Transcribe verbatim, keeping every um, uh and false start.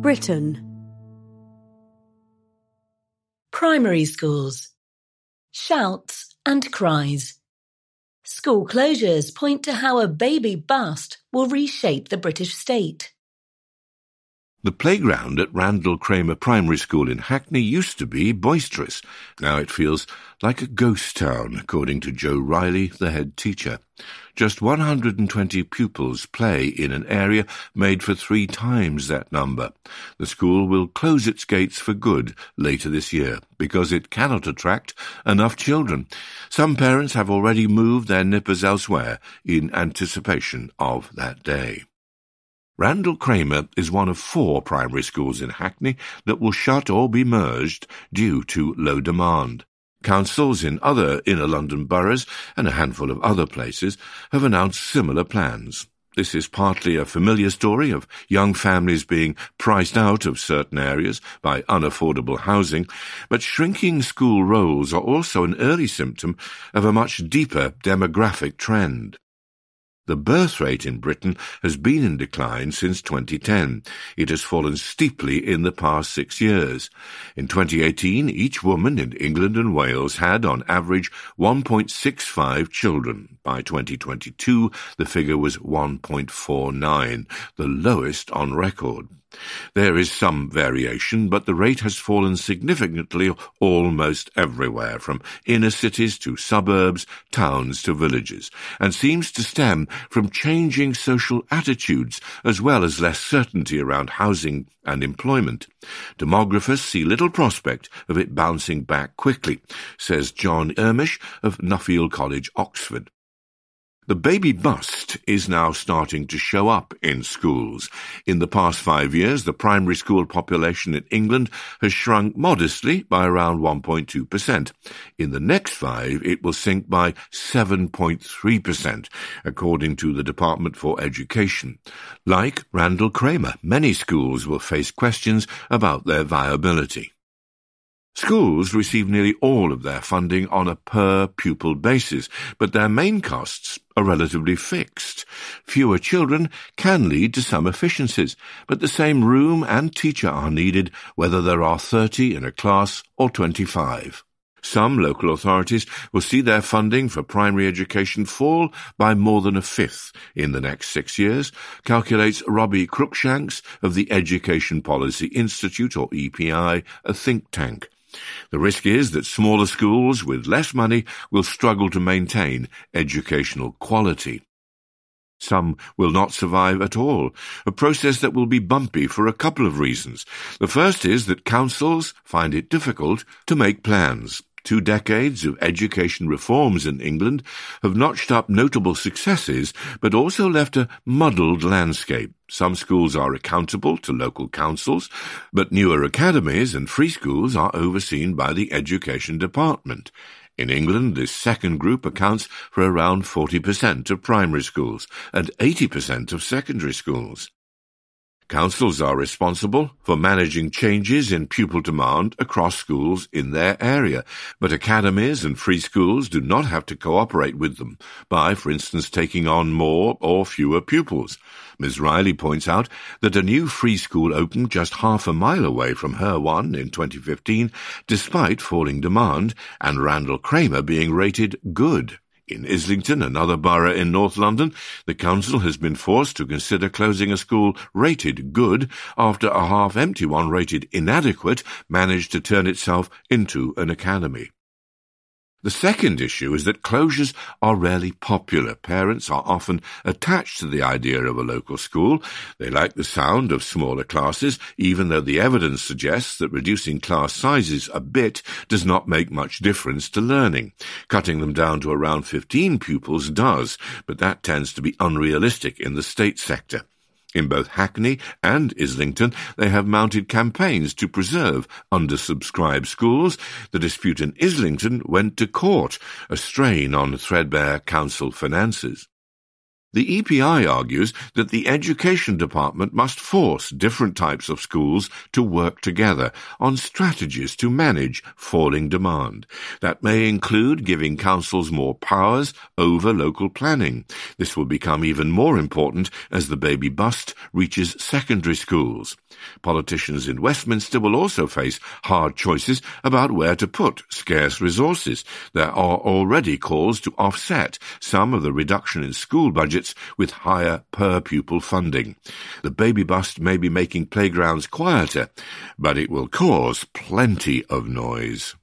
Britain. Primary schools. Shouts and cries. School closures point to how a baby bust will reshape the British state. The playground at Randall Cramer Primary School in Hackney used to be boisterous. Now it feels like a ghost town, according to Joe Riley, the head teacher. Just one hundred twenty pupils play in an area made for three times that number. The school will close its gates for good later this year because it cannot attract enough children. Some parents have already moved their nippers elsewhere in anticipation of that day. Randall Cramer is one of four primary schools in Hackney that will shut or be merged due to low demand. Councils in other inner London boroughs and a handful of other places have announced similar plans. This is partly a familiar story of young families being priced out of certain areas by unaffordable housing, but shrinking school rolls are also an early symptom of a much deeper demographic trend. The birth rate in Britain has been in decline since twenty ten. It has fallen steeply in the past six years. In twenty eighteen, each woman in England and Wales had, on average, one point six five children. By twenty twenty-two, the figure was one point four nine, the lowest on record. There is some variation, but the rate has fallen significantly almost everywhere, from inner cities to suburbs, towns to villages, and seems to stem from changing social attitudes as well as less certainty around housing and employment. Demographers see little prospect of it bouncing back quickly, says John Ermish of Nuffield College, Oxford. The baby bust is now starting to show up in schools. In the past five years, the primary school population in England has shrunk modestly by around one point two percent. In the next five, it will sink by seven point three percent, according to the Department for Education. Like Randall Cramer, many schools will face questions about their viability. Schools receive nearly all of their funding on a per-pupil basis, but their main costs are relatively fixed. Fewer children can lead to some efficiencies, but the same room and teacher are needed whether there are thirty in a class or twenty-five. Some local authorities will see their funding for primary education fall by more than a fifth in the next six years, calculates Robbie Cruikshanks of the Education Policy Institute, or E P I, a think tank. The risk is that smaller schools with less money will struggle to maintain educational quality. Some will not survive at all, a process that will be bumpy for a couple of reasons. The first is that councils find it difficult to make plans. Two decades of education reforms in England have notched up notable successes, but also left a muddled landscape. Some schools are accountable to local councils, but newer academies and free schools are overseen by the Education Department. In England, this second group accounts for around forty percent of primary schools and eighty percent of secondary schools. Councils are responsible for managing changes in pupil demand across schools in their area, but academies and free schools do not have to cooperate with them by, for instance, taking on more or fewer pupils. Miz Riley points out that a new free school opened just half a mile away from her one in twenty fifteen, despite falling demand, and Randall Cramer being rated good. In Islington, another borough in North London, the council has been forced to consider closing a school rated good after a half-empty one rated inadequate managed to turn itself into an academy. The second issue is that closures are rarely popular. Parents are often attached to the idea of a local school. They like the sound of smaller classes, even though the evidence suggests that reducing class sizes a bit does not make much difference to learning. Cutting them down to around fifteen pupils does, but that tends to be unrealistic in the state sector. In both Hackney and Islington, they have mounted campaigns to preserve undersubscribed schools. The dispute in Islington went to court, a strain on threadbare council finances. The E P I argues that the Education Department must force different types of schools to work together on strategies to manage falling demand. That may include giving councils more powers over local planning. This will become even more important as the baby bust reaches secondary schools. Politicians in Westminster will also face hard choices about where to put scarce resources. There are already calls to offset some of the reduction in school budgets with higher per-pupil funding. The baby bust may be making playgrounds quieter, but it will cause plenty of noise.